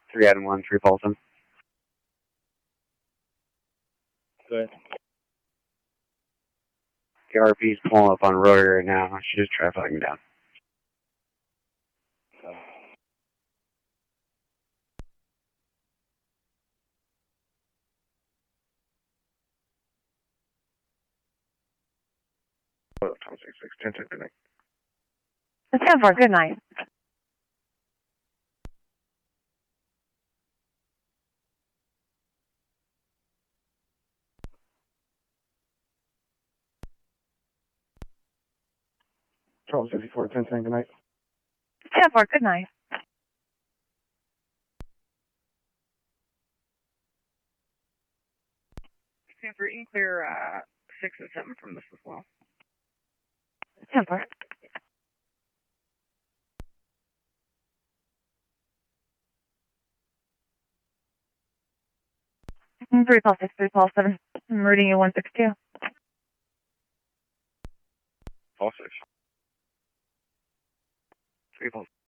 3 Adam 1, 3 Paulson. Go ahead. The RP's pulling up on rotary right now. I should just try flagging down. Tom 66, 10 good night. 10-4, good night. Charles 54, 10 good night. 10-4, good night. Stanford, you can clear 6 and 7 from this as well. 10-4. Three Paul 6, 3 Paul 7. I'm reading you 162. Paul 6. 3 Paulson.